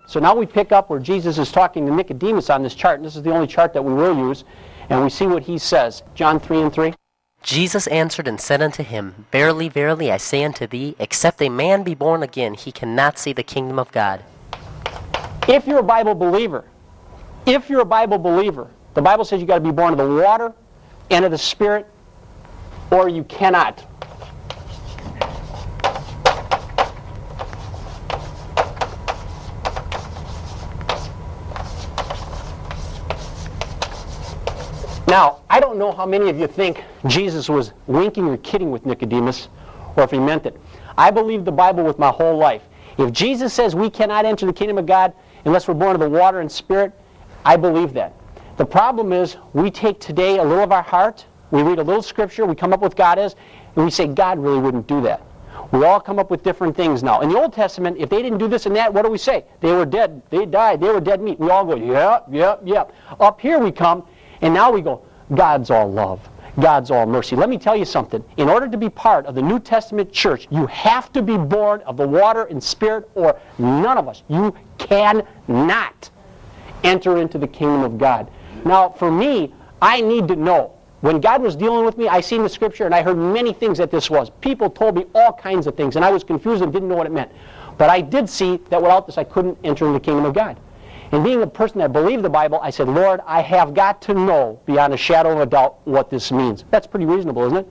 So now we pick up where Jesus is talking to Nicodemus on this chart, and this is the only chart that we will use, and we see what he says. John 3:3. Jesus answered and said unto him, Verily, verily, I say unto thee, except a man be born again, he cannot see the kingdom of God. If you're a Bible believer, the Bible says you've got to be born of the water and of the Spirit, or you cannot. Now, I don't know how many of you think Jesus was winking or kidding with Nicodemus, or if he meant it. I believe the Bible with my whole life. If Jesus says we cannot enter the kingdom of God unless we're born of the water and Spirit, I believe that. The problem is, we take today a little of our heart, we read a little scripture, we come up with God is, and we say God really wouldn't do that. We all come up with different things now. In the Old Testament, if they didn't do this and that, what do we say? They were dead, they died, they were dead meat. We all go, yep. Up here we come, and now we go, God's all love. God's all mercy. Let me tell you something. In order to be part of the New Testament church, you have to be born of the water and Spirit, or none of us. You cannot enter into the kingdom of God. Now, for me, I need to know. When God was dealing with me, I seen the scripture and I heard many things that this was. People told me all kinds of things, and I was confused and didn't know what it meant. But I did see that without this, I couldn't enter into the kingdom of God. And being a person that believed the Bible, I said, Lord, I have got to know beyond a shadow of a doubt what this means. That's pretty reasonable, isn't it?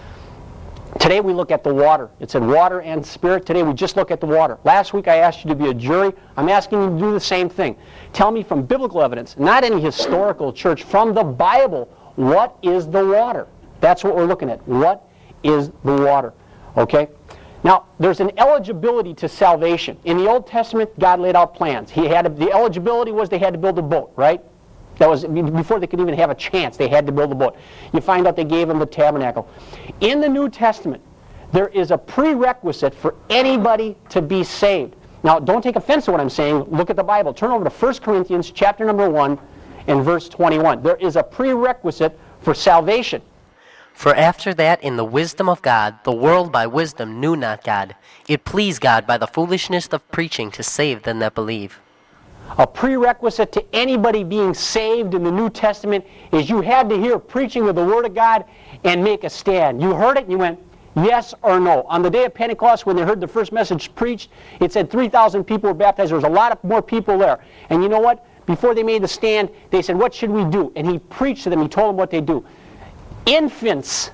Today we look at the water. It said water and Spirit. Today we just look at the water. Last week I asked you to be a jury. I'm asking you to do the same thing. Tell me from biblical evidence, not any historical church, from the Bible, what is the water? That's what we're looking at. What is the water? Okay? Now, there's an eligibility to salvation. In the Old Testament, God laid out plans. The eligibility was they had to build a boat, right? That was before they could even have a chance. They had to build a boat. You find out they gave them the tabernacle. In the New Testament, there is a prerequisite for anybody to be saved. Now, don't take offense to what I'm saying. Look at the Bible. Turn over to 1 Corinthians chapter number 1 and verse 21. There is a prerequisite for salvation. For after that, in the wisdom of God, the world by wisdom knew not God. It pleased God by the foolishness of preaching to save them that believe. A prerequisite to anybody being saved in the New Testament is you had to hear preaching of the Word of God and make a stand. You heard it and you went, yes or no. On the day of Pentecost, when they heard the first message preached, it said 3,000 people were baptized. There was a lot more people there. And you know what? Before they made the stand, they said, what should we do? And he preached to them. He told them what they do. Infants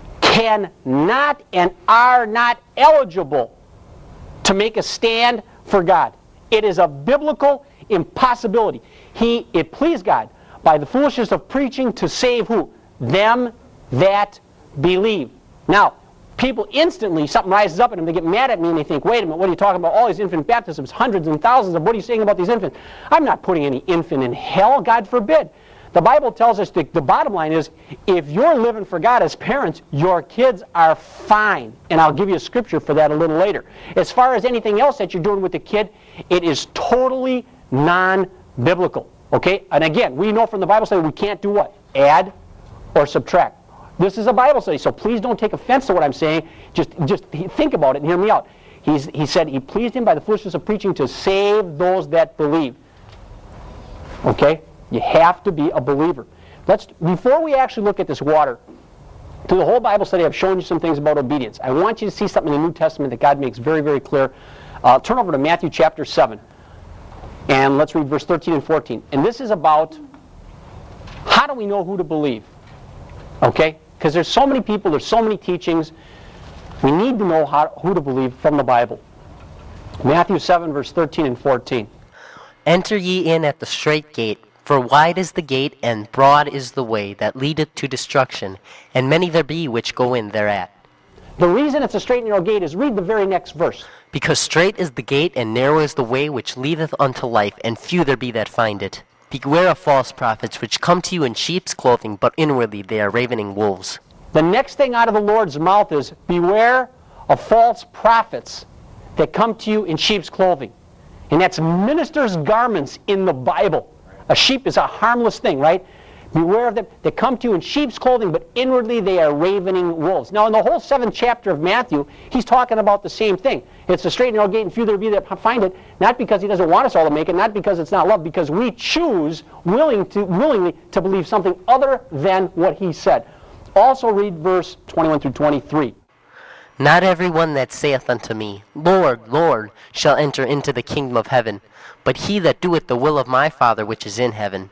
cannot and are not eligible to make a stand for God. It is a biblical impossibility. It pleased God by the foolishness of preaching to save who? Them that believe. Now, people instantly, something rises up in them, they get mad at me and they think, wait a minute, what are you talking about? All these infant baptisms, hundreds and thousands of, what are you saying about these infants? I'm not putting any infant in hell, God forbid. The Bible tells us that the bottom line is, if you're living for God as parents, your kids are fine. And I'll give you a scripture for that a little later. As far as anything else that you're doing with the kid, it is totally non-biblical. Okay? And again, we know from the Bible study we can't do what? Add or subtract. This is a Bible study, so please don't take offense to what I'm saying. Just think about it and hear me out. He said he pleased him by the foolishness of preaching to save those that believe. Okay? You have to be a believer. Before we actually look at this water, through the whole Bible study, I've shown you some things about obedience. I want you to see something in the New Testament that God makes very, very clear. Turn over to Matthew chapter 7, and let's read verse 13 and 14. And this is about how do we know who to believe? Okay? Because there's so many people, there's so many teachings. We need to know who to believe from the Bible. Matthew 7, verse 13 and 14. Enter ye in at the strait gate. For wide is the gate, and broad is the way that leadeth to destruction, and many there be which go in thereat. The reason it's a straight and narrow gate is read the very next verse. Because strait is the gate, and narrow is the way which leadeth unto life, and few there be that find it. Beware of false prophets, which come to you in sheep's clothing, but inwardly they are ravening wolves. The next thing out of the Lord's mouth is, beware of false prophets that come to you in sheep's clothing. And that's ministers' garments in the Bible. A sheep is a harmless thing, right? Beware of them. They come to you in sheep's clothing, but inwardly they are ravening wolves. Now, in the whole 7th chapter of Matthew, he's talking about the same thing. It's a straight and narrow gate, and few there be that find it, not because he doesn't want us all to make it, not because it's not love, because we choose willingly to believe something other than what he said. Also read verse 21 through 23. Not everyone that saith unto me, Lord, Lord, shall enter into the kingdom of heaven, but he that doeth the will of my Father which is in heaven.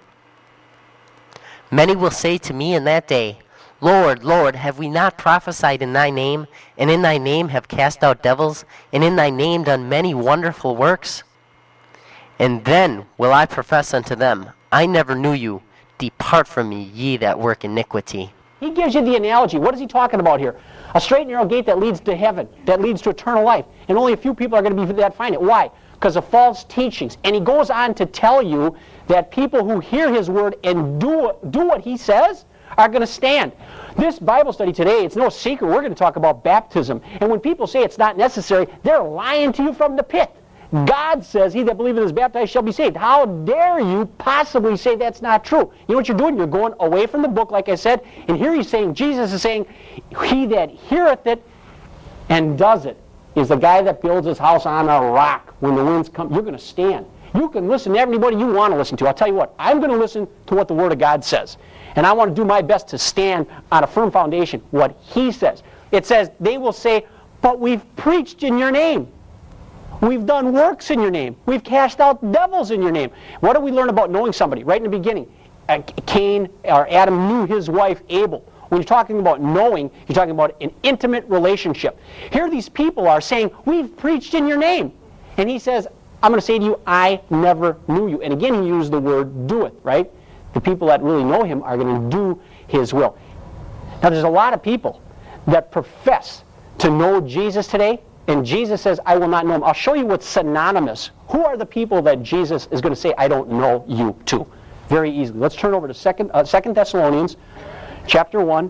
Many will say to me in that day, Lord, Lord, have we not prophesied in thy name, and in thy name have cast out devils, and in thy name done many wonderful works? And then will I profess unto them, I never knew you. Depart from me, ye that work iniquity. He gives you the analogy. What is he talking about here? A straight and narrow gate that leads to heaven, that leads to eternal life. And only a few people are going to be that find it. Why? Because of false teachings. And he goes on to tell you that people who hear his word and do what he says are going to stand. This Bible study today, it's no secret, we're going to talk about baptism. And when people say it's not necessary, they're lying to you from the pit. God says, he that believeth is baptized shall be saved. How dare you possibly say that's not true? You know what you're doing? You're going away from the book, like I said. And here he's saying, Jesus is saying, he that heareth it and does it is the guy that builds his house on a rock. When the winds come, you're going to stand. You can listen to everybody you want to listen to. I'll tell you what, I'm going to listen to what the Word of God says. And I want to do my best to stand on a firm foundation, what he says. It says, they will say, but we've preached in your name. We've done works in your name. We've cast out devils in your name. What do we learn about knowing somebody? Right in the beginning, Cain or Adam knew his wife Abel. When you're talking about knowing, you're talking about an intimate relationship. Here these people are saying, we've preached in your name. And he says, I'm going to say to you, I never knew you. And again, he used the word doeth, right? The people that really know him are going to do his will. Now, there's a lot of people that profess to know Jesus today, and Jesus says, I will not know him. I'll show you what's synonymous. Who are the people that Jesus is going to say, I don't know you to? Very easily. Let's turn over to 2 Thessalonians chapter 1,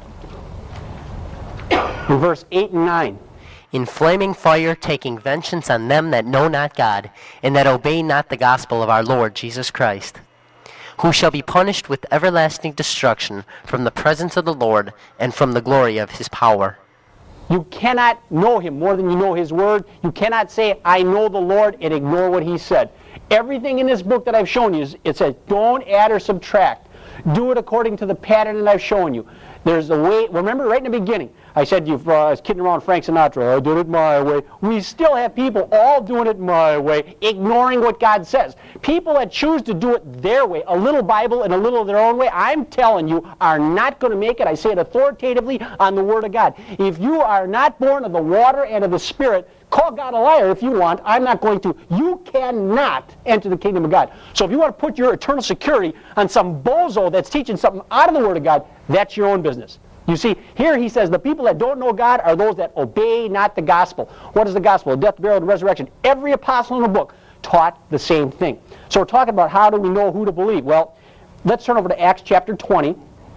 in verse 8 and 9. In flaming fire taking vengeance on them that know not God, and that obey not the gospel of our Lord Jesus Christ, who shall be punished with everlasting destruction from the presence of the Lord and from the glory of his power. You cannot know him more than you know his word. You cannot say, I know the Lord, and ignore what he said. Everything in this book that I've shown you, it says, don't add or subtract. Do it according to the pattern that I've shown you. There's a way. Remember, right in the beginning, I said I was kidding around Frank Sinatra. I did it my way. We still have people all doing it my way, ignoring what God says. People that choose to do it their way, a little Bible and a little of their own way, I'm telling you, are not going to make it. I say it authoritatively on the Word of God. If you are not born of the water and of the Spirit, call God a liar if you want. I'm not going to. You cannot enter the kingdom of God. So if you want to put your eternal security on some bozo that's teaching something out of the Word of God, that's your own business. You see, here he says the people that don't know God are those that obey not the gospel. What is the gospel? Death, burial, and resurrection. Every apostle in the book taught the same thing. So we're talking about how do we know who to believe. Well, let's turn over to Acts chapter 20,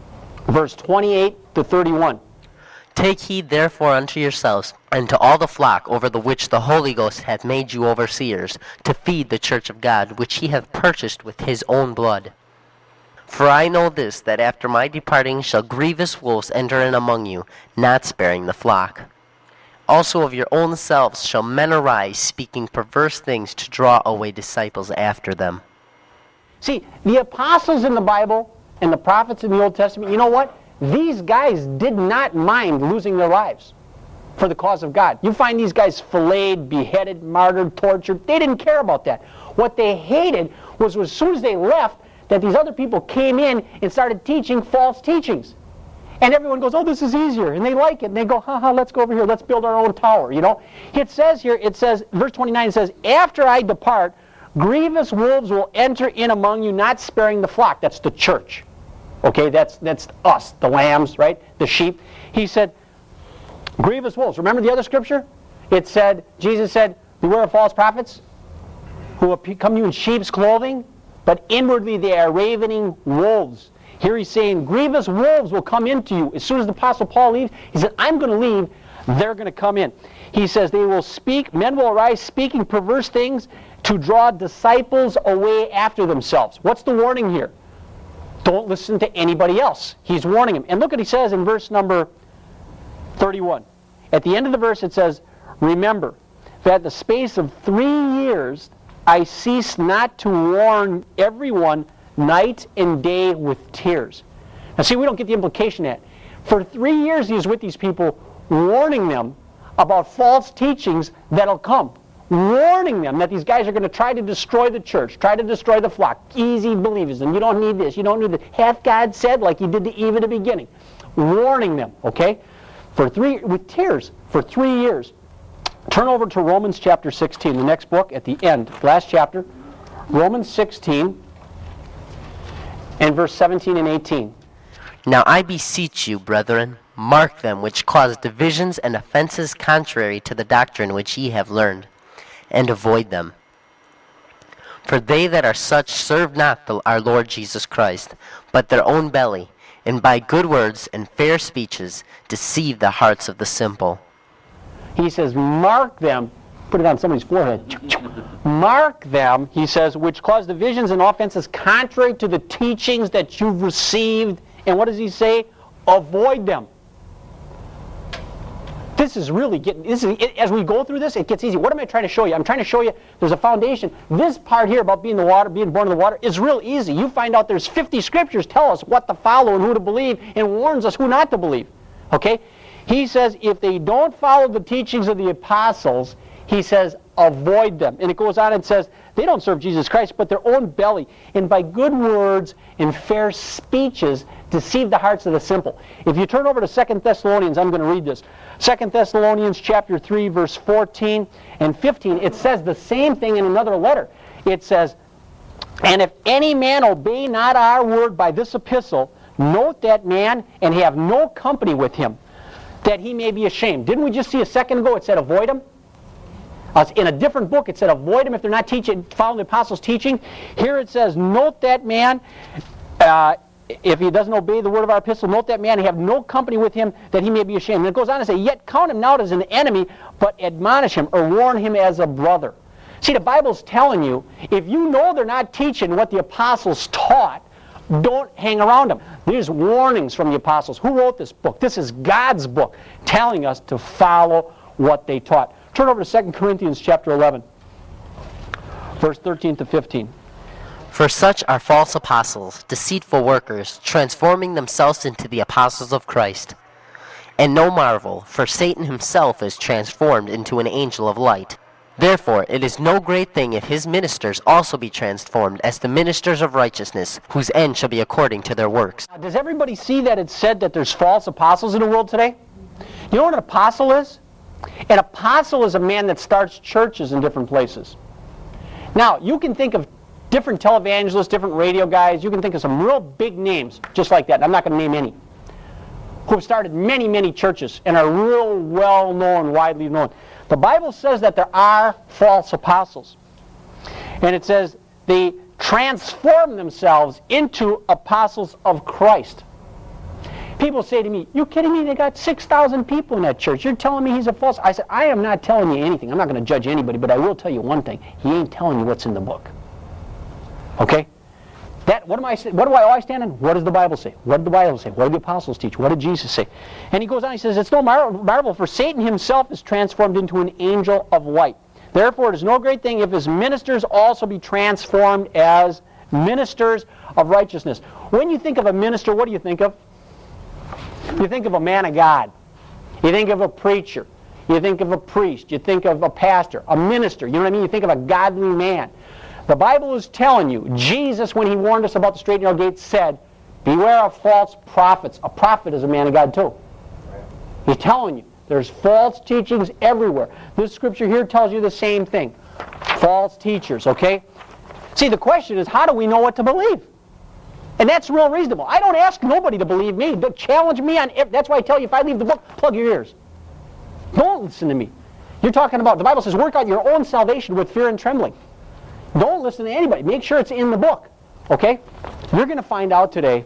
verse 28 to 31. Take heed therefore unto yourselves, and to all the flock over the which the Holy Ghost hath made you overseers, to feed the church of God, which he hath purchased with his own blood. For I know this, that after my departing shall grievous wolves enter in among you, not sparing the flock. Also of your own selves shall men arise, speaking perverse things to draw away disciples after them. See, the apostles in the Bible and the prophets in the Old Testament, you know what? These guys did not mind losing their lives for the cause of God. You find these guys filleted, beheaded, martyred, tortured. They didn't care about that. What they hated was as soon as they left, that these other people came in and started teaching false teachings. And everyone goes, oh, this is easier. And they like it. And they go, let's go over here. Let's build our own tower, you know. It says here, verse 29, it says, after I depart, grievous wolves will enter in among you, not sparing the flock. That's the church. Okay, that's us, the lambs, right? The sheep. He said, grievous wolves. Remember the other scripture? It said, Jesus said, beware of false prophets who will come to you in sheep's clothing, but inwardly they are ravening wolves. Here he's saying, grievous wolves will come into you. As soon as the Apostle Paul leaves, he said, I'm going to leave, they're going to come in. He says, they will speak, men will arise speaking perverse things to draw disciples away after themselves. What's the warning here? Don't listen to anybody else. He's warning him. And look what he says in verse number 31. At the end of the verse it says, remember that the space of 3 years I cease not to warn everyone night and day with tears. Now see, we don't get the implication of that. For 3 years he was with these people, warning them about false teachings that'll come. Warning them that these guys are going to try to destroy the church, try to destroy the flock. Easy believers, and you don't need this, you don't need that. Hath God said, like he did to Eve at the beginning. Warning them, okay? With tears, for 3 years. Turn over to Romans chapter 16, the next book at the end, last chapter. Romans 16 and verse 17 and 18. Now I beseech you, brethren, mark them which cause divisions and offenses contrary to the doctrine which ye have learned, and avoid them. For they that are such serve not our Lord Jesus Christ, but their own belly, and by good words and fair speeches deceive the hearts of the simple. He says, mark them, put it on somebody's forehead. Mark them, he says, which cause divisions and offenses contrary to the teachings that you've received. And what does he say? Avoid them. This is really getting, as we go through this, it gets easy. What am I trying to show you? I'm trying to show you there's a foundation. This part here about being being born of the water, is real easy. You find out there's 50 scriptures tell us what to follow and who to believe, and warns us who not to believe. Okay? He says if they don't follow the teachings of the apostles, he says avoid them. And it goes on and says they don't serve Jesus Christ, but their own belly, and by good words and fair speeches deceive the hearts of the simple. If you turn over to 2 Thessalonians, I'm going to read this. 2 Thessalonians chapter 3, verse 14 and 15, it says the same thing in another letter. It says, and if any man obey not our word by this epistle, note that man, and have no company with him, that he may be ashamed. Didn't we just see a second ago it said avoid him? In a different book it said avoid him if they're not following the apostles' teaching. Here it says, note that man, if he doesn't obey the word of our epistle, note that man and have no company with him, that he may be ashamed. And it goes on to say, yet count him not as an enemy, but admonish him or warn him as a brother. See, the Bible's telling you, if you know they're not teaching what the apostles taught, don't hang around them. There's warnings from the apostles. Who wrote this book? This is God's book telling us to follow what they taught. Turn over to 2 Corinthians chapter 11, verse 13 to 15. For such are false apostles, deceitful workers, transforming themselves into the apostles of Christ. And no marvel, for Satan himself is transformed into an angel of light. Therefore it is no great thing if his ministers also be transformed as the ministers of righteousness, whose end shall be according to their works. Does everybody see that it's said that there's false apostles in the world today? You know what an apostle is? An apostle is a man that starts churches in different places. Now, you can think of different televangelists, different radio guys. You can think of some real big names just like that. And I'm not going to name any. Who have started many, many churches and are real well-known, widely known. The Bible says that there are false apostles. And it says they transform themselves into apostles of Christ. People say to me, you kidding me? They got 6,000 people in that church. You're telling me he's a false? I said, I am not telling you anything. I'm not going to judge anybody, but I will tell you one thing. He ain't telling you what's in the book. Okay? What do I always stand on? What does the Bible say? What did the Bible say? What did the apostles teach? What did Jesus say? And he goes on, he says, it's no marvel, for Satan himself is transformed into an angel of light. Therefore it is no great thing if his ministers also be transformed as ministers of righteousness. When you think of a minister, what do you think of? You think of a man of God. You think of a preacher. You think of a priest. You think of a pastor, a minister. You know what I mean? You think of a godly man. The Bible is telling you, Jesus, when he warned us about the straight and narrow gate, said, beware of false prophets. A prophet is a man of God too. He's telling you, there's false teachings everywhere. This scripture here tells you the same thing. False teachers, okay? See, the question is, how do we know what to believe? And that's real reasonable. I don't ask nobody to believe me. Don't challenge me on it. That's why I tell you, if I leave the book, plug your ears. Don't listen to me. You're talking about, the Bible says, work out your own salvation with fear and trembling. Don't listen to anybody. Make sure it's in the book. Okay? You're going to find out today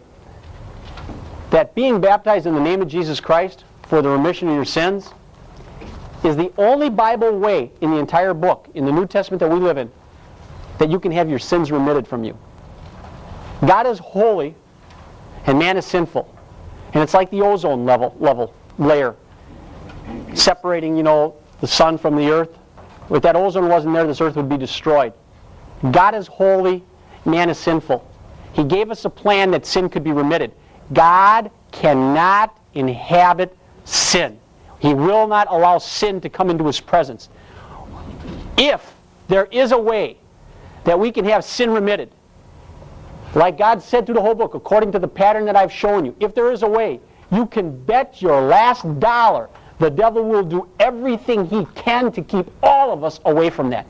that being baptized in the name of Jesus Christ for the remission of your sins is the only Bible way in the entire book, in the New Testament that we live in, that you can have your sins remitted from you. God is holy, And man is sinful. And it's like the ozone layer, separating, the sun from the earth. If that ozone wasn't there, this earth would be destroyed. God is holy, man is sinful. He gave us a plan that sin could be remitted. God cannot inhabit sin. He will not allow sin to come into his presence. If there is a way that we can have sin remitted, like God said through the whole book, according to the pattern that I've shown you, if there is a way, you can bet your last dollar the devil will do everything he can to keep all of us away from that.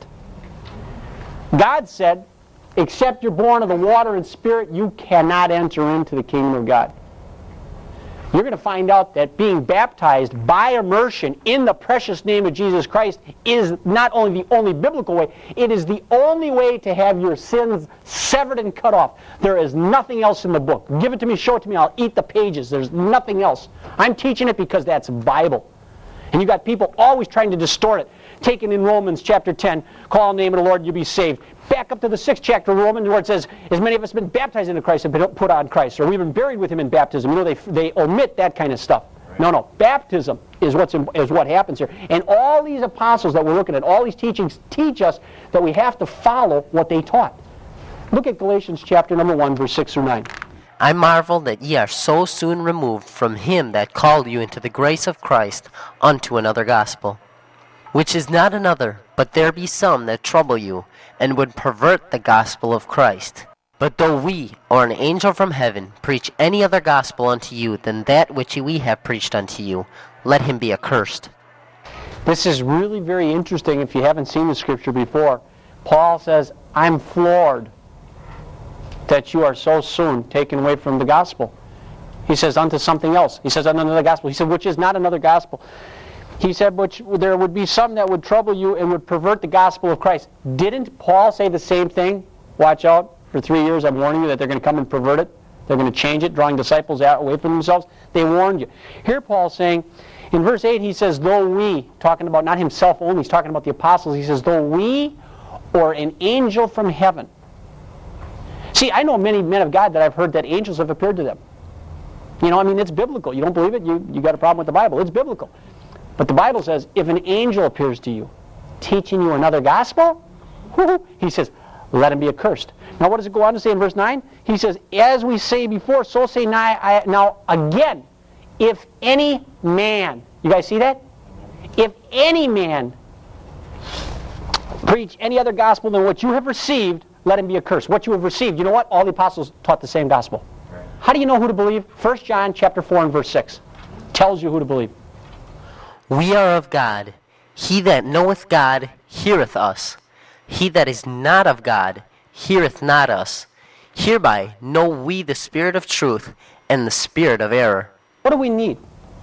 God said, except you're born of the water and spirit, you cannot enter into the kingdom of God. You're going to find out that being baptized by immersion in the precious name of Jesus Christ is not only the only biblical way, it is the only way to have your sins severed and cut off. There is nothing else in the book. Give it to me, show it to me, I'll eat the pages. There's nothing else. I'm teaching it because that's Bible. And you got people always trying to distort it. Taken in Romans chapter 10, call on the name of the Lord, you'll be saved. Back up to the 6th chapter of Romans where it says, as many of us have been baptized into Christ and been put on Christ, or we've been buried with him in baptism. They omit that kind of stuff. Right. No. Baptism is what happens here. And all these apostles that we're looking at, all these teachings teach us that we have to follow what they taught. Look at Galatians chapter number 1, verse 6 through 9. I marvel that ye are so soon removed from him that called you into the grace of Christ unto another gospel, which is not another, but there be some that trouble you, and would pervert the gospel of Christ. But though we, or an angel from heaven, preach any other gospel unto you than that which we have preached unto you, let him be accursed. This is really very interesting if you haven't seen the scripture before. Paul says, I'm floored that you are so soon taken away from the gospel. He says, unto something else. He says, unto another gospel. He said, which is not another gospel. He said, which there would be some that would trouble you and would pervert the gospel of Christ. Didn't Paul say the same thing? Watch out. For 3 years I'm warning you that they're going to come and pervert it. They're going to change it, drawing disciples out away from themselves. They warned you. Here Paul's saying, in verse 8 he says, though we, talking about not himself only, he's talking about the apostles. He says, though we or an angel from heaven. See, I know many men of God that I've heard that angels have appeared to them. It's biblical. You don't believe it? You got a problem with the Bible. It's biblical. But the Bible says, if an angel appears to you, teaching you another gospel, he says, let him be accursed. Now what does it go on to say in verse 9? He says, as we say before, so say now again, if any man, you guys see that? If any man preach any other gospel than what you have received, let him be accursed. What you have received, you know what? All the apostles taught the same gospel. Right. How do you know who to believe? 1 John chapter 4 and verse 6 tells you who to believe. We are of God. He that knoweth God heareth us. He that is not of God heareth not us. Hereby know we the spirit of truth and the spirit of error. What do we need?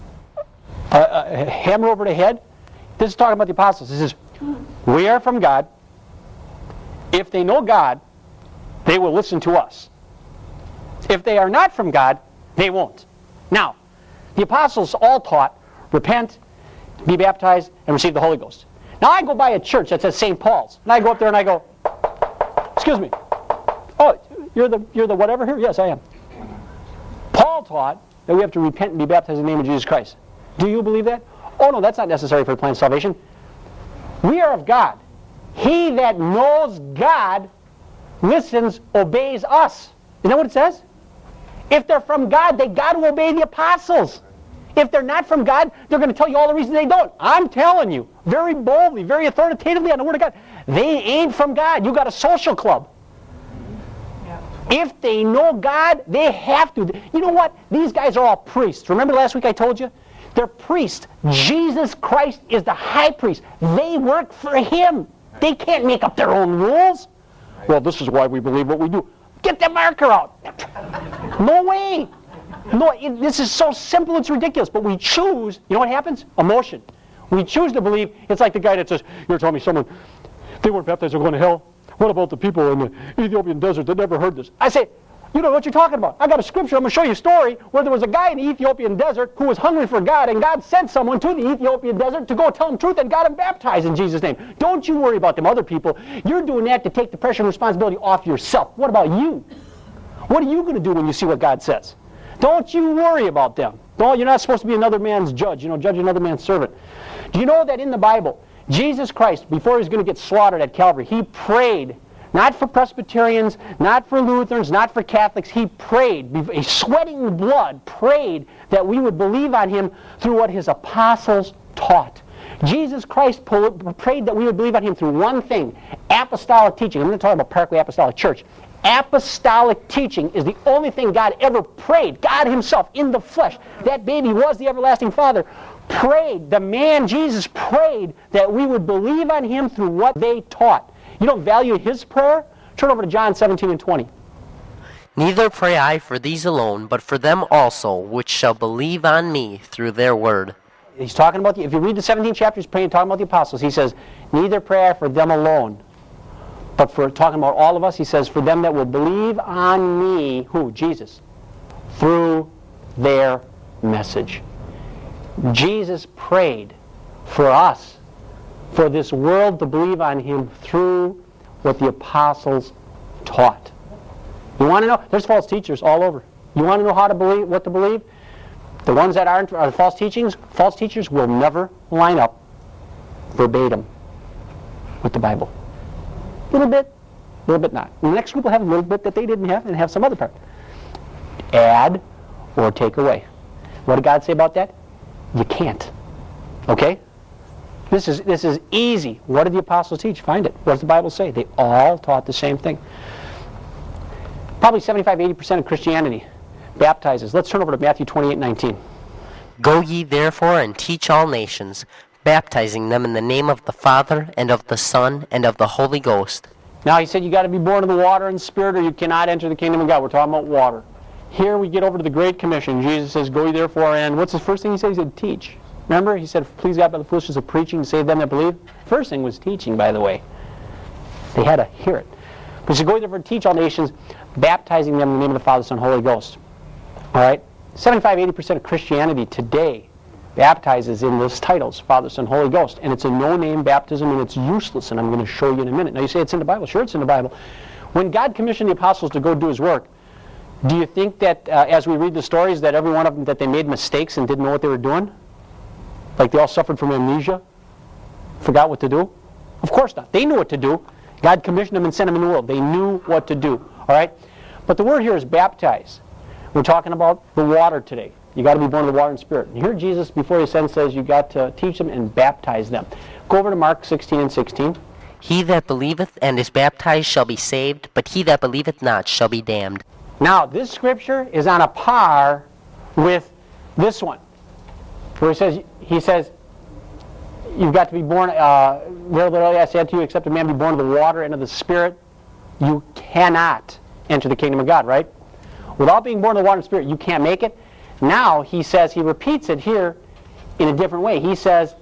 A hammer over the head? This is talking about the apostles. This is, we are from God. If they know God, they will listen to us. If they are not from God, they won't. Now, the apostles all taught, repent, be baptized, and receive the Holy Ghost. Now I go by a church that says St. Paul's, and I go up there and I go, excuse me, oh, you're the whatever here? Yes, I am. Paul taught that we have to repent and be baptized in the name of Jesus Christ. Do you believe that? Oh no, that's not necessary for the plan of salvation. We are of God. He that knows God listens, obeys us. Isn't that what it says? If they're from God, they got to obey the apostles. If they're not from God, they're going to tell you all the reasons they don't. I'm telling you, very boldly, very authoritatively on the Word of God, they ain't from God. You got a social club. Yeah. If they know God, they have to. You know what? These guys are all priests. Remember last week I told you? They're priests. Jesus Christ is the high priest. They work for Him. They can't make up their own rules. Well, this is why we believe what we do. Get the marker out. No way. No, this is so simple, it's ridiculous. But we choose, you know what happens? Emotion. We choose to believe, it's like the guy that says, you're telling me someone, they weren't baptized, they're going to hell. What about the people in the Ethiopian desert that never heard this? I say, you know what you're talking about. I got a scripture, I'm going to show you a story where there was a guy in the Ethiopian desert who was hungry for God, and God sent someone to the Ethiopian desert to go tell him truth and got him baptized in Jesus' name. Don't you worry about them other people. You're doing that to take the pressure and responsibility off yourself. What about you? What are you going to do when you see what God says? Don't you worry about them. No, you're not supposed to be another man's judge, judge another man's servant. Do you know that in the Bible, Jesus Christ, before he was going to get slaughtered at Calvary, he prayed, not for Presbyterians, not for Lutherans, not for Catholics, he prayed, sweating blood, prayed that we would believe on him through what his apostles taught. Jesus Christ prayed that we would believe on him through one thing, apostolic teaching. I'm going to talk about Parkway Apostolic Church. Apostolic teaching is the only thing God ever prayed. God himself in the flesh. That baby was the everlasting Father. Prayed, the man Jesus prayed that we would believe on him through what they taught. You don't value his prayer? Turn over to John 17 and 20. Neither pray I for these alone, but for them also which shall believe on me through their word. He's talking about, if you read the 17th chapter, he's talking about the apostles. He says, neither pray I for them alone, but for talking about all of us, he says, for them that will believe on me, who? Jesus, through their message. Jesus prayed for us, for this world to believe on him through what the apostles taught. You want to know? There's false teachers all over. You want to know how to believe, what to believe? The ones that are false teachers will never line up verbatim with the Bible. A little bit not. And the next group will have a little bit that they didn't have and have some other part. Add or take away. What did God say about that? You can't. Okay? This is easy. What did the apostles teach? Find it. What does the Bible say? They all taught the same thing. Probably 75-80% of Christianity baptizes. Let's turn over to Matthew 28:19. Go ye therefore and teach all nations, baptizing them in the name of the Father, and of the Son, and of the Holy Ghost. Now he said you got to be born of the water and spirit or you cannot enter the kingdom of God. We're talking about water. Here we get over to the Great Commission. Jesus says, go ye therefore and, what's the first thing he said? He said, teach. Remember? He said, please God by the foolishness of preaching to save them that believe. First thing was teaching, by the way. They had to hear it. But he said, go ye therefore and teach all nations, baptizing them in the name of the Father, Son, and Holy Ghost. All right? 75-80% of Christianity today baptizes in those titles, Father, Son, Holy Ghost. And it's a no-name baptism, and it's useless, and I'm going to show you in a minute. Now you say it's in the Bible. Sure, it's in the Bible. When God commissioned the apostles to go do his work, do you think that as we read the stories that every one of them, that they made mistakes and didn't know what they were doing? Like they all suffered from amnesia? Forgot what to do? Of course not. They knew what to do. God commissioned them and sent them in the world. They knew what to do. All right? But the word here is baptize. We're talking about the water today. You got to be born of the water and spirit. And here Jesus, before he ascends, says you got to teach them and baptize them. Go over to Mark 16 and 16. He that believeth and is baptized shall be saved, but he that believeth not shall be damned. Now, this scripture is on a par with this one, where he says, you've got to be born, very literally I say unto you, except a man be born of the water and of the Spirit, you cannot enter the kingdom of God, right? Without being born of the water and Spirit, you can't make it. Now, he says, he repeats it here in a different way. He says,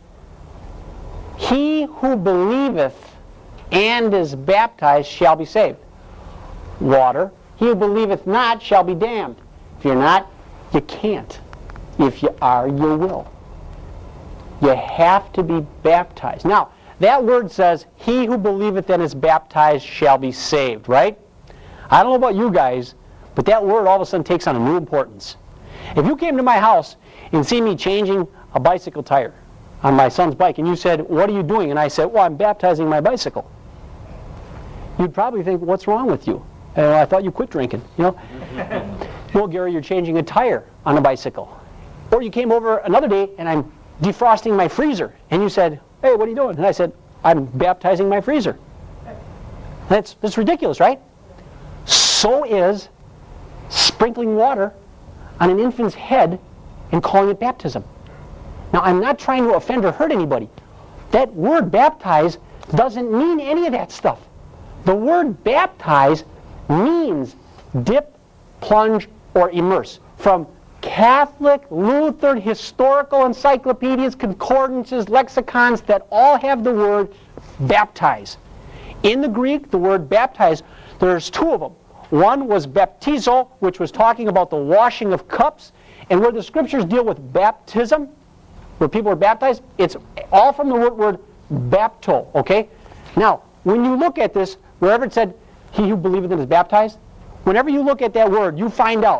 he who believeth and is baptized shall be saved. Water. He who believeth not shall be damned. If you're not, you can't. If you are, you will. You have to be baptized. Now, that word says, he who believeth and is baptized shall be saved, right? I don't know about you guys, but that word all of a sudden takes on a new importance. If you came to my house and see me changing a bicycle tire on my son's bike, and you said, what are you doing? And I said, well, I'm baptizing my bicycle. You'd probably think, what's wrong with you? I thought you quit drinking, you know? Well, Gary, you're changing a tire on a bicycle. Or you came over another day, and I'm defrosting my freezer. And you said, hey, what are you doing? And I said, I'm baptizing my freezer. That's ridiculous, right? So is sprinkling water on an infant's head and calling it baptism. Now, I'm not trying to offend or hurt anybody. That word baptize doesn't mean any of that stuff. The word baptize means dip, plunge, or immerse. From Catholic, Lutheran, historical encyclopedias, concordances, lexicons that all have the word baptize. In the Greek, the word baptize, there's two of them. One was baptizo, which was talking about the washing of cups, and where the scriptures deal with baptism, where people are baptized, it's all from the word bapto, okay? Now, when you look at this, wherever it said, he who believeth and is baptized, whenever you look at that word, you find out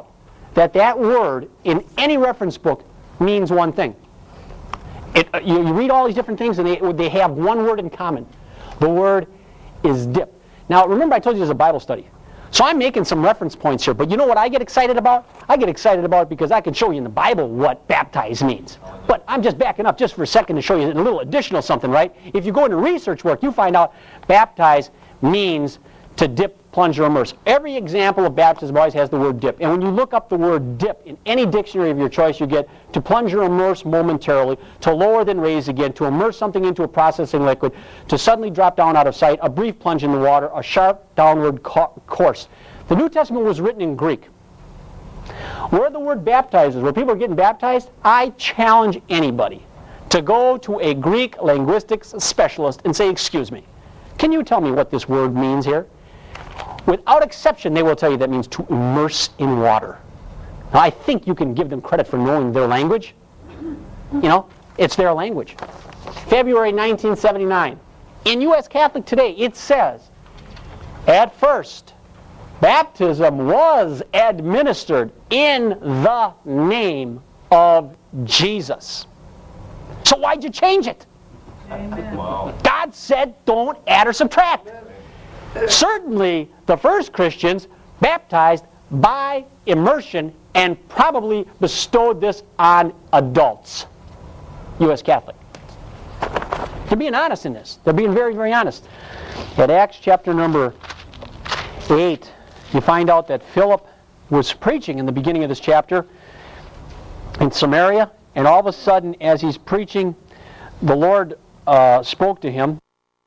that that word in any reference book means one thing. You read all these different things and they have one word in common. The word is dip. Now remember I told you there's a Bible study. So I'm making some reference points here, but you know what I get excited about? I get excited about it because I can show you in the Bible what baptize means. But I'm just backing up just for a second to show you a little additional something, right? If you go into research work, you find out baptize means to dip, plunge, or immerse. Every example of baptism always has the word dip. And when you look up the word dip in any dictionary of your choice, you get to plunge or immerse momentarily, to lower then raise again, to immerse something into a processing liquid, to suddenly drop down out of sight, a brief plunge in the water, a sharp downward course. The New Testament was written in Greek. Where the word baptize is, where people are getting baptized, I challenge anybody to go to a Greek linguistics specialist and say, excuse me, can you tell me what this word means here? Without exception, they will tell you that means to immerse in water. Now, I think you can give them credit for knowing their language. You know, it's their language. February 1979. In U.S. Catholic Today, it says, at first, baptism was administered in the name of Jesus. So why'd you change it? Amen. Wow. God said don't add or subtract. Certainly, the first Christians baptized by immersion and probably bestowed this on adults. U.S. Catholic. They're being honest in this. They're being very, very honest. At Acts chapter number 8, you find out that Philip was preaching in the beginning of this chapter in Samaria, and all of a sudden, as he's preaching, the Lord spoke to him.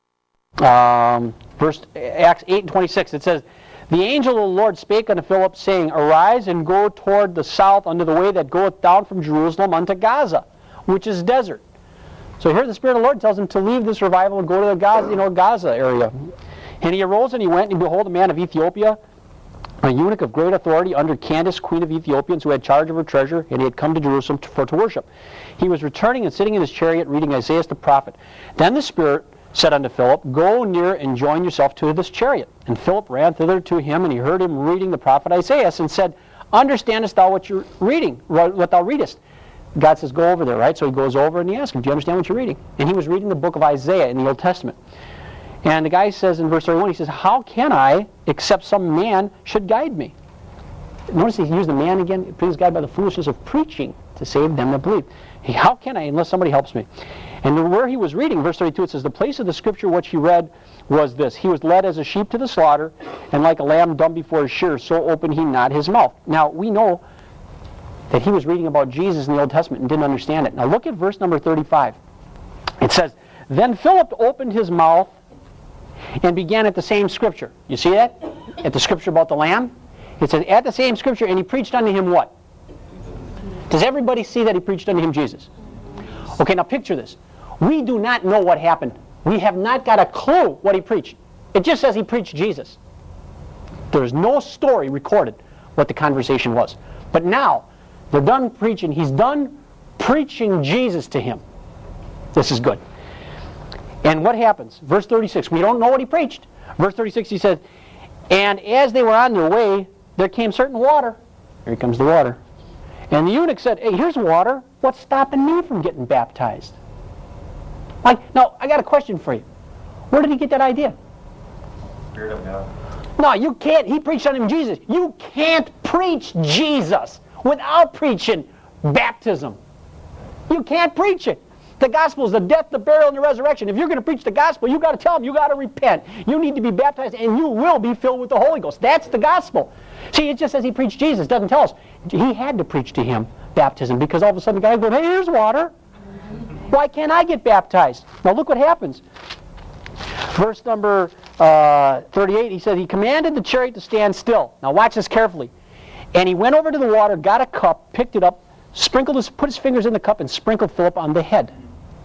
Acts 8:26, it says, the angel of the Lord spake unto Philip, saying, arise and go toward the south unto the way that goeth down from Jerusalem unto Gaza, which is desert. So here the Spirit of the Lord tells him to leave this revival and go to the Gaza area. And he arose and he went, and behold, a man of Ethiopia, a eunuch of great authority under Candace, queen of Ethiopians, who had charge of her treasure, and he had come to Jerusalem to worship. He was returning and sitting in his chariot reading Isaiah the prophet. Then the Spirit said unto Philip, go near and join yourself to this chariot. And Philip ran thither to him, and he heard him reading the prophet Isaiah, and said, understandest thou what you're reading, what thou readest? God says, go over there, right? So he goes over and he asks him, do you understand what you're reading? And he was reading the book of Isaiah in the Old Testament. And the guy says in verse 31, he says, how can I, except some man should guide me? Notice he used the man again. Please guide by the foolishness of preaching to save them that believe. How can I, unless somebody helps me? And where he was reading, verse 32, it says, the place of the scripture which he read was this. He was led as a sheep to the slaughter, and like a lamb dumb before his shearers, so opened he not his mouth. Now, we know that he was reading about Jesus in the Old Testament and didn't understand it. Now, look at verse number 35. It says, then Philip opened his mouth and began at the same scripture. You see that? At the scripture about the lamb? It says, at the same scripture, and he preached unto him what? Does everybody see that he preached unto him Jesus? Okay, now picture this. We do not know what happened. We have not got a clue what he preached. It just says he preached Jesus. There's no story recorded what the conversation was. But now, they're done preaching. He's done preaching Jesus to him. This is good. And what happens? Verse 36, we don't know what he preached. Verse 36, he says, and as they were on their way, there came certain water. Here comes the water. And the eunuch said, hey, here's water. What's stopping me from getting baptized? Now, I got a question for you. Where did he get that idea? Spirit of God. No, you can't. He preached on him Jesus. You can't preach Jesus without preaching baptism. You can't preach it. The gospel is the death, the burial, and the resurrection. If you're going to preach the gospel, you've got to tell them you got to repent. You need to be baptized, and you will be filled with the Holy Ghost. That's the gospel. See, it just says he preached Jesus. It doesn't tell us. He had to preach to him baptism, because all of a sudden the guy goes, hey, here's water. Why can't I get baptized? Now look what happens. Verse number 38, he said, he commanded the chariot to stand still. Now watch this carefully. And he went over to the water, got a cup, picked it up, put his fingers in the cup, and sprinkled Philip on the head.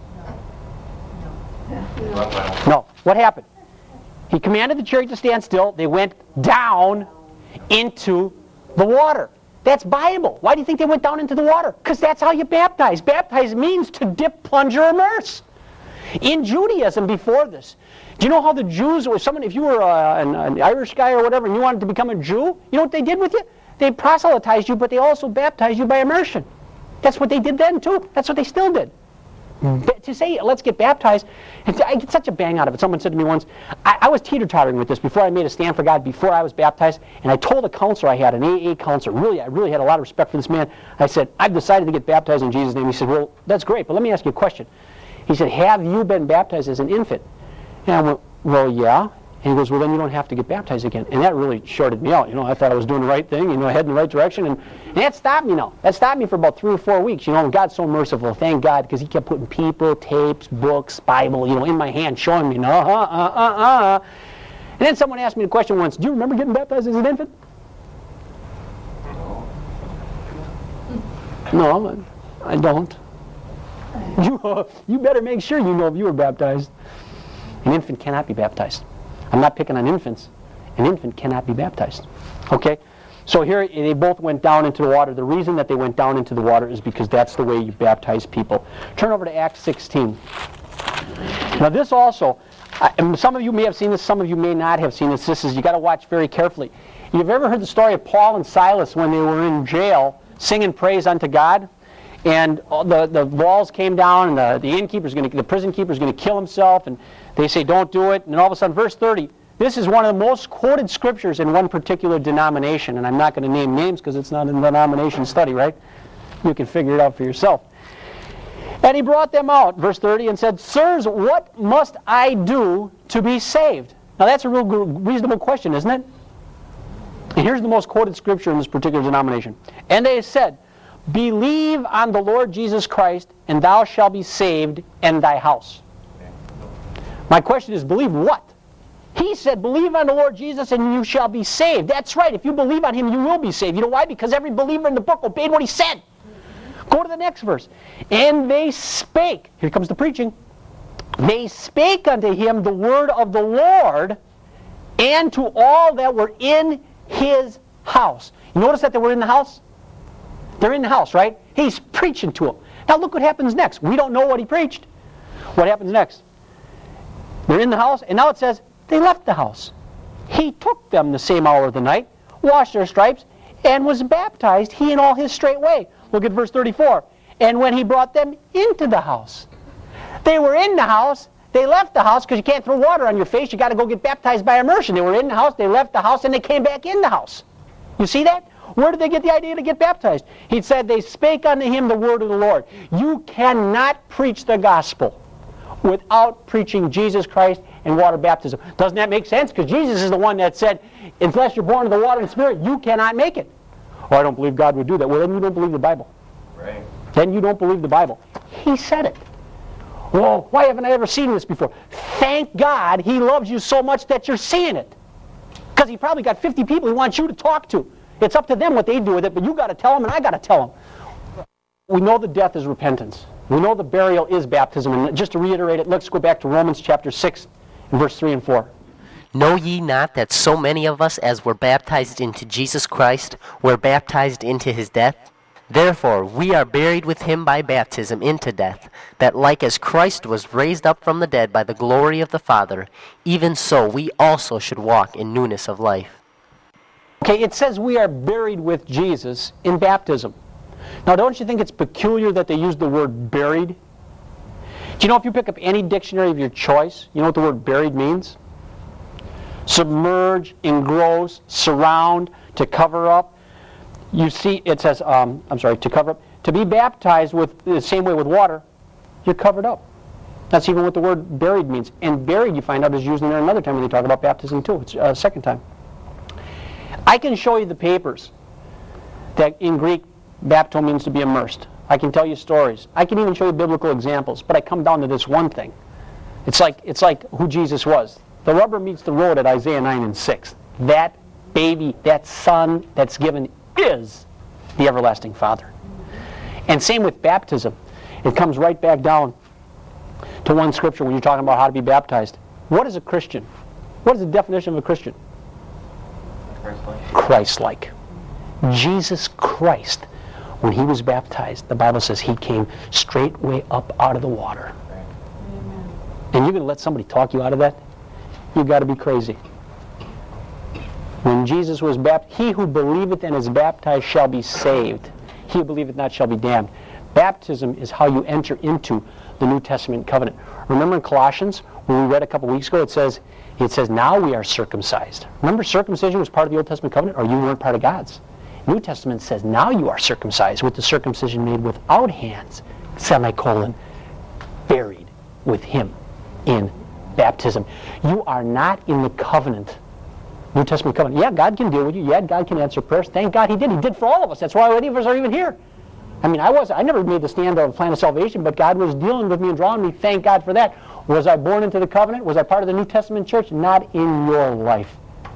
No. What happened? He commanded the chariot to stand still. They went down into the water. That's Bible. Why do you think they went down into the water? Because that's how you baptize. Baptize means to dip, plunge, or immerse. In Judaism before this, do you know how the Jews, if you were an Irish guy or whatever and you wanted to become a Jew, you know what they did with you? they proselytized you, but they also baptized you by immersion. That's what they did then too. That's what they still did. To say, let's get baptized, I get such a bang out of it. Someone said to me once, I was teeter-tottering with this before I made a stand for God, before I was baptized, and I told a counselor I had, an AA counselor, I really had a lot of respect for this man. I said, I've decided to get baptized in Jesus' name. He said, well, that's great, but let me ask you a question. He said, have you been baptized as an infant? And I went, well, yeah. And he goes, well, then you don't have to get baptized again. And that really shorted me out. You know, I thought I was doing the right thing, I heading in the right direction. And that stopped me now. That stopped me for about 3 or 4 weeks. And God's so merciful. Thank God, because he kept putting people, tapes, books, Bible, in my hand, showing me, And then someone asked me the question once, do you remember getting baptized as an infant? No, I don't. You better make sure you know if you were baptized. An infant cannot be baptized. I'm not picking on infants. An infant cannot be baptized. Okay? So here they both went down into the water. The reason that they went down into the water is because that's the way you baptize people. Turn over to Acts 16. Now this also, some of you may have seen this, some of you may not have seen this. You got to watch very carefully. You've ever heard the story of Paul and Silas when they were in jail singing praise unto God? And the walls came down, and the prison keeper's going to kill himself, and they say, don't do it. And then all of a sudden, verse 30, this is one of the most quoted scriptures in one particular denomination, and I'm not going to name names because it's not a denomination study, right? You can figure it out for yourself. And he brought them out, verse 30, and said, sirs, what must I do to be saved? Now that's a real reasonable question, isn't it? And here's the most quoted scripture in this particular denomination. And they said, believe on the Lord Jesus Christ, and thou shalt be saved, and thy house. My question is, believe what? He said, believe on the Lord Jesus, and you shall be saved. That's right. If you believe on him, you will be saved. You know why? Because every believer in the book obeyed what he said. Go to the next verse. And they spake. Here comes the preaching. They spake unto him the word of the Lord, and to all that were in his house. You notice that they were in the house? They're in the house, right? He's preaching to them. Now look what happens next. We don't know what he preached. What happens next? They're in the house, and now it says, they left the house. He took them the same hour of the night, washed their stripes, and was baptized, he and all his straightway. Look at verse 34. And when he brought them into the house. They were in the house, they left the house, because you can't throw water on your face, you got to go get baptized by immersion. They were in the house, they left the house, and they came back in the house. You see that? Where did they get the idea to get baptized? He said, they spake unto him the word of the Lord. You cannot preach the gospel without preaching Jesus Christ and water baptism. Doesn't that make sense? Because Jesus is the one that said, unless you're born of the water and spirit, you cannot make it. Oh, I don't believe God would do that. Well, then you don't believe the Bible. Right. Then you don't believe the Bible. He said it. Well, why haven't I ever seen this before? Thank God he loves you so much that you're seeing it. Because he probably got 50 people he wants you to talk to. It's up to them what they do with it, but you got to tell them and I got to tell them. We know the death is repentance. We know the burial is baptism. And just to reiterate it, let's go back to Romans chapter 6 and verse 3 and 4. Know ye not that so many of us as were baptized into Jesus Christ were baptized into his death? Therefore we are buried with him by baptism into death, that like as Christ was raised up from the dead by the glory of the Father, even so we also should walk in newness of life. Okay, it says we are buried with Jesus in baptism. Now, don't you think it's peculiar that they use the word buried? Do you know if you pick up any dictionary of your choice, you know what the word buried means? Submerge, engross, surround, to cover up. You see, it says, to cover up. To be baptized with the same way with water, you're covered up. That's even what the word buried means. And buried, you find out, is used in there another time when they talk about baptism too. It's a second time. I can show you the papers that in Greek, bapto means to be immersed. I can tell you stories. I can even show you biblical examples, but I come down to this one thing. It's like who Jesus was. The rubber meets the road at Isaiah 9 and 6. That baby, that son that's given is the everlasting Father. And same with baptism. It comes right back down to one scripture when you're talking about how to be baptized. What is a Christian? What is the definition of a Christian? Christ-like. Christ-like. Jesus Christ, when he was baptized, the Bible says he came straightway up out of the water. Right. And you're going to let somebody talk you out of that? You've got to be crazy. When Jesus was baptized, he who believeth and is baptized shall be saved. He who believeth not shall be damned. Baptism is how you enter into the New Testament covenant. Remember in Colossians, when we read a couple weeks ago, it says, now we are circumcised. Remember circumcision was part of the Old Testament covenant, or you weren't part of God's. New Testament says, now you are circumcised with the circumcision made without hands, semicolon, buried with him in baptism. You are not in the covenant, New Testament covenant. Yeah, God can deal with you. Yeah, God can answer prayers. Thank God he did. He did for all of us. That's why any of us are even here. I mean, I never made the stand of a plan of salvation, but God was dealing with me and drawing me. Thank God for that. Was I born into the covenant? Was I part of the New Testament church? Not in your life.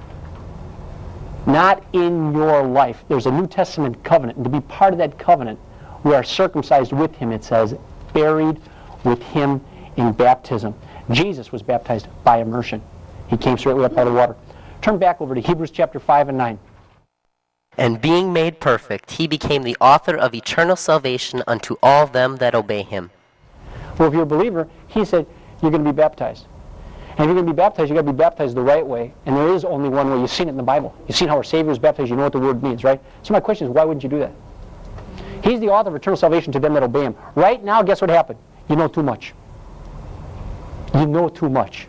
Not in your life. There's a New Testament covenant, and to be part of that covenant, we are circumcised with him, it says, buried with him in baptism. Jesus was baptized by immersion. He came straightway up out of the water. Turn back over to Hebrews chapter 5 and 9. And being made perfect, he became the author of eternal salvation unto all them that obey him. Well, if you're a believer, he said, you're going to be baptized. And if you're going to be baptized, you've got to be baptized the right way. And there is only one way. You've seen it in the Bible. You've seen how our Savior was baptized. You know what the word means, right? So my question is, why wouldn't you do that? He's the author of eternal salvation to them that obey him. Right now, guess what happened? You know too much. You know too much.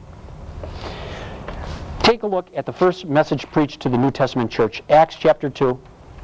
Take a look at the first message preached to the New Testament church, Acts chapter 2,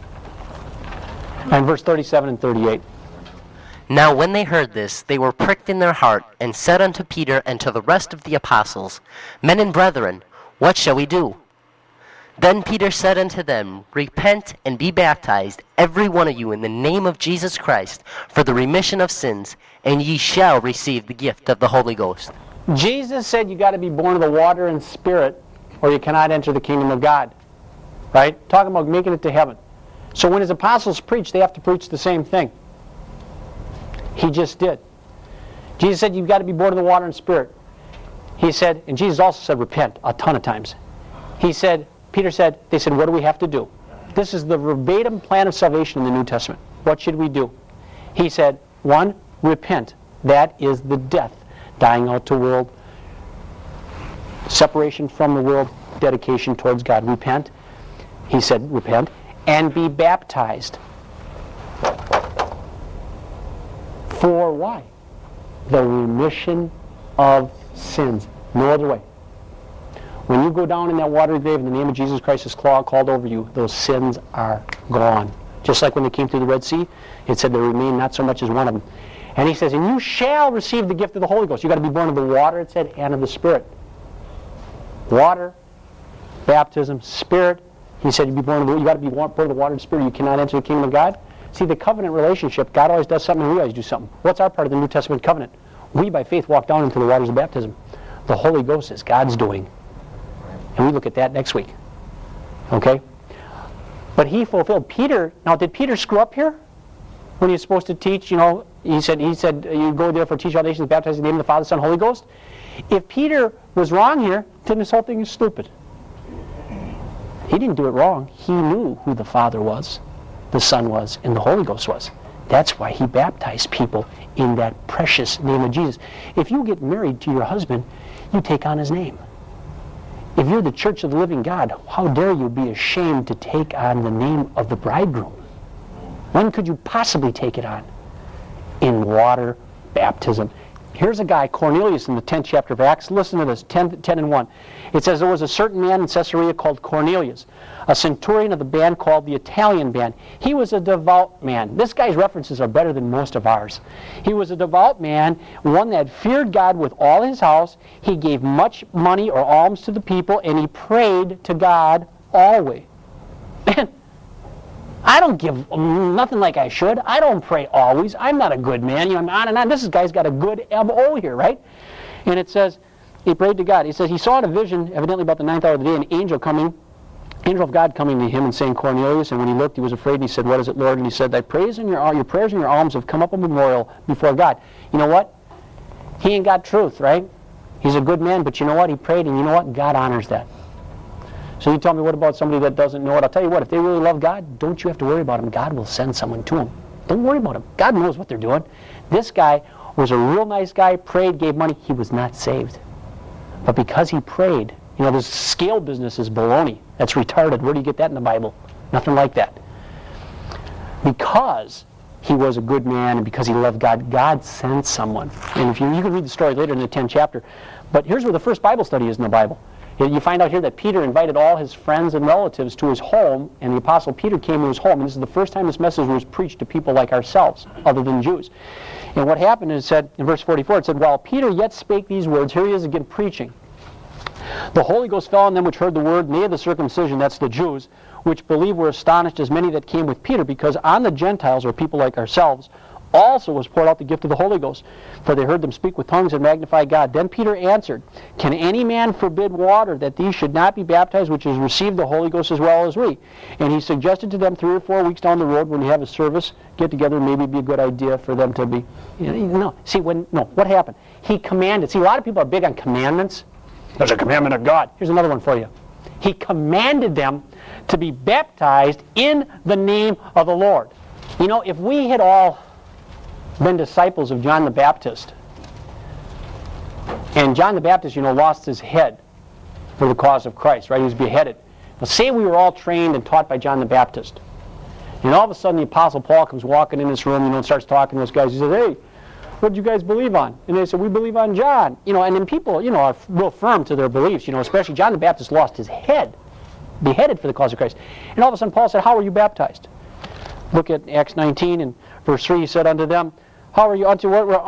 and verse 37 and 38. Now when they heard this, they were pricked in their heart, and said unto Peter and to the rest of the apostles, Men and brethren, what shall we do? Then Peter said unto them, Repent and be baptized, every one of you, in the name of Jesus Christ, for the remission of sins, and ye shall receive the gift of the Holy Ghost. Jesus said you got to be born of the water and spirit, or you cannot enter the kingdom of God. Right? Talking about making it to heaven. So when his apostles preach, they have to preach the same thing. He just did. Jesus said you've got to be born of the water and spirit. He said, and Jesus also said repent a ton of times. He said, Peter said, they said, what do we have to do? This is the verbatim plan of salvation in the New Testament. What should we do? He said, 1, repent. That is the death. Dying out to the world. Separation from the world. Dedication towards God. Repent. He said, repent. And be baptized. For why? The remission of sins. No other way. When you go down in that watery grave and the name of Jesus Christ is called over you, those sins are gone. Just like when they came through the Red Sea, it said there remained not so much as one of them. And he says, and you shall receive the gift of the Holy Ghost. You've got to be born of the water, it said, and of the Spirit. Water, baptism, Spirit. He said, you've got to be born of the water and Spirit. You cannot enter the kingdom of God. See, the covenant relationship, God always does something and we always do something. What's our part of the New Testament covenant? We, by faith, walk down into the waters of baptism. The Holy Ghost is God's doing. And we look at that next week. Okay? But he fulfilled. Peter, now did Peter screw up here? When he was supposed to teach, you know, he said, you go therefore teach all nations, baptize in the name of the Father, Son, Holy Ghost. If Peter was wrong here, then this whole thing is stupid. He didn't do it wrong. He knew who the Father was, the Son was, and the Holy Ghost was. That's why he baptized people in that precious name of Jesus. If you get married to your husband, you take on his name. If you're the church of the living God, how dare you be ashamed to take on the name of the bridegroom? When could you possibly take it on? In water baptism. Here's a guy, Cornelius, in the 10th chapter of Acts. Listen to this, 10 and 1. It says, there was a certain man in Caesarea called Cornelius, a centurion of the band called the Italian band. He was a devout man. This guy's references are better than most of ours. He was a devout man, one that feared God with all his house. He gave much money or alms to the people, and he prayed to God always. Man, I don't give nothing like I should. I don't pray always. I'm not a good man. You know, on and on. This guy's got a good M.O. here, right? And it says, he prayed to God. He says he saw in a vision, evidently about the 9th hour of the day, an angel of God coming to him and saying, Cornelius. And when he looked, he was afraid. And he said, what is it, Lord? And he said, thy praise and your prayers and your alms have come up a memorial before God. You know what? He ain't got truth, right? He's a good man, but you know what? He prayed, and you know what? God honors that. So you tell me, what about somebody that doesn't know it? I'll tell you what, if they really love God, don't you have to worry about him. God will send someone to him. Don't worry about him. God knows what they're doing. This guy was a real nice guy, prayed, gave money. He was not saved. But because he prayed, you know, this scale business is baloney. That's retarded. Where do you get that in the Bible? Nothing like that. Because he was a good man and because he loved God, God sent someone. And if you can read the story later in the 10th chapter. But here's where the first Bible study is in the Bible. You find out here that Peter invited all his friends and relatives to his home, and the Apostle Peter came to his home, and this is the first time this message was preached to people like ourselves, other than Jews. And what happened is, it said, in verse 44, it said, while Peter yet spake these words, here he is again preaching. The Holy Ghost fell on them which heard the word, and they of the circumcision, that's the Jews, which believed were astonished, as many that came with Peter, because on the Gentiles, or people like ourselves, also was poured out the gift of the Holy Ghost. For they heard them speak with tongues and magnify God. Then Peter answered, can any man forbid water that these should not be baptized, which has received the Holy Ghost as well as we? And he suggested to them 3 or 4 weeks down the road, when you have a service, get together, maybe it'd be a good idea for them to be, what happened? He commanded. See, a lot of people are big on commandments. There's a commandment of God. Here's another one for you. He commanded them to be baptized in the name of the Lord. You know, if we had all been disciples of John the Baptist, and John the Baptist, lost his head for the cause of Christ, right? He was beheaded. Now, say we were all trained and taught by John the Baptist, and all of a sudden the Apostle Paul comes walking in this room, and starts talking to those guys. He says, hey, what did you guys believe on? And they said, we believe on John. And then people, are real firm to their beliefs, especially John the Baptist lost his head, beheaded for the cause of Christ. And all of a sudden Paul said, how were you baptized? Look at Acts 19 and verse 3, he said unto them, how are you, unto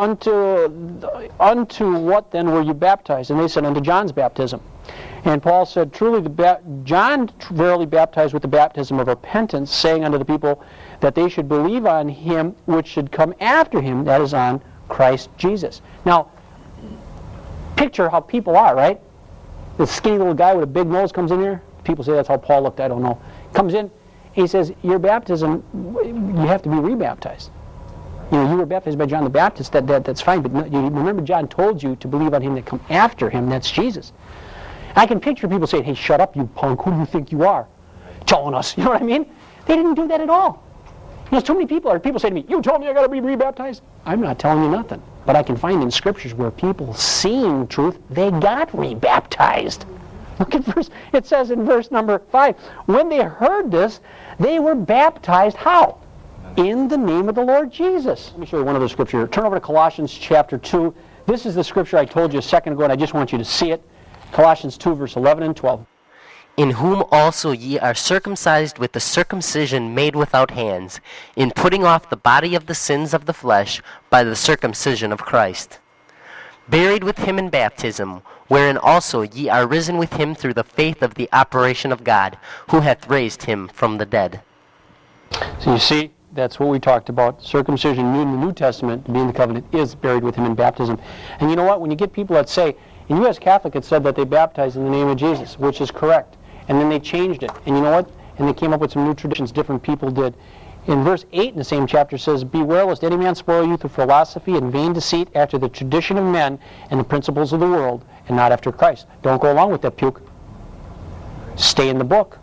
what then were you baptized? And they said, unto John's baptism. And Paul said, truly John verily baptized with the baptism of repentance, saying unto the people that they should believe on him which should come after him, that is on Christ Jesus. Now, picture how people are, right? This skinny little guy with a big nose comes in here. People say that's how Paul looked, I don't know. Comes in, he says, your baptism, you have to be rebaptized. You were baptized by John the Baptist, that's fine, but you remember John told you to believe on him that come after him, that's Jesus. I can picture people saying, hey, shut up, you punk, who do you think you are? Telling us, you know what I mean? They didn't do that at all. There's too many people say to me, you told me I got to be rebaptized? I'm not telling you nothing, but I can find in scriptures where people seeing truth, they got rebaptized. Look at it says in verse number 5, when they heard this, they were baptized, how? In the name of the Lord Jesus. Let me show you one other scripture. Turn over to Colossians chapter 2. This is the scripture I told you a second ago, and I just want you to see it. Colossians 2, verse 11 and 12. In whom also ye are circumcised with the circumcision made without hands, in putting off the body of the sins of the flesh by the circumcision of Christ. Buried with him in baptism, wherein also ye are risen with him through the faith of the operation of God, who hath raised him from the dead. So you see, that's what we talked about. Circumcision in the New Testament, to be in the covenant, is buried with him in baptism. And you know what? When you get people that say, in U.S. Catholic it said that they baptized in the name of Jesus, which is correct. And then they changed it. And you know what? And they came up with some new traditions different people did. In verse 8 in the same chapter says, beware lest any man spoil you through philosophy and vain deceit after the tradition of men and the principles of the world, and not after Christ. Don't go along with that puke. Stay in the book.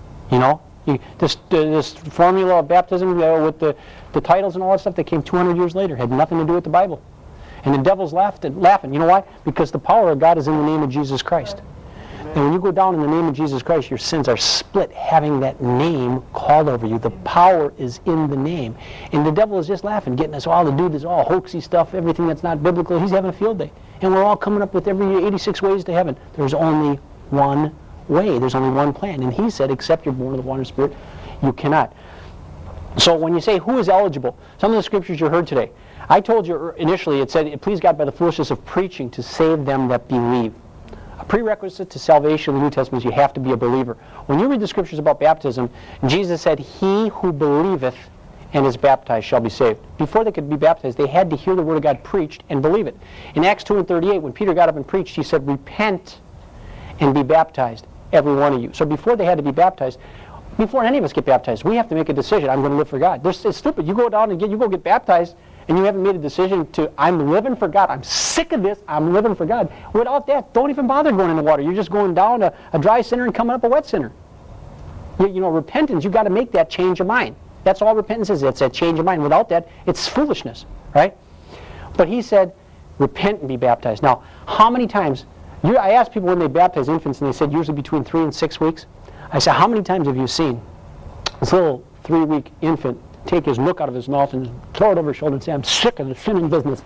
This formula of baptism with the titles and all that stuff that came 200 years later had nothing to do with the Bible. And the devil's laughing. You know why? Because the power of God is in the name of Jesus Christ. And when you go down in the name of Jesus Christ, your sins are split having that name called over you. The power is in the name. And the devil is just laughing, getting us all to do this all hoaxy stuff, everything that's not biblical. He's having a field day. And we're all coming up with every 86 ways to heaven. There's only one way. There's only one plan. And he said, except you're born of the water and spirit, you cannot. So when you say who is eligible, some of the scriptures you heard today, I told you initially, it said, please God by the foolishness of preaching to save them that believe. A prerequisite to salvation in the New Testament is you have to be a believer. When you read the scriptures about baptism, Jesus said, he who believeth and is baptized shall be saved. Before they could be baptized, they had to hear the word of God preached and believe it. In Acts 2 and 38, when Peter got up and preached, he said, repent and be baptized, every one of you. So before they had to be baptized, before any of us get baptized, we have to make a decision. I'm going to live for God. It's stupid. You go down and you go get baptized, and you haven't made a decision to, I'm living for God. I'm sick of this. I'm living for God. Without that, don't even bother going in the water. You're just going down a dry sinner and coming up a wet sinner. Repentance, you've got to make that change of mind. That's all repentance is. It's that change of mind. Without that, it's foolishness, right? But he said, repent and be baptized. Now, how many times, I asked people when they baptize infants, and they said usually between 3 and 6 weeks. I said, how many times have you seen this little 3-week infant take his nook out of his mouth and throw it over his shoulder and say, I'm sick of the sinning business?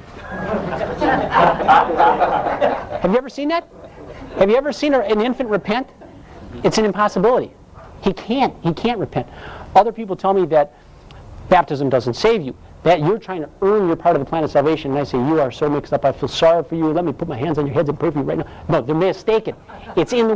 Have you ever seen that? Have you ever seen an infant repent? It's an impossibility. He can't repent. Other people tell me that baptism doesn't save you, that you're trying to earn your part of the plan of salvation, and I say, you are so mixed up, I feel sorry for you, let me put my hands on your heads and pray for you right now. No, they're mistaken. It's in the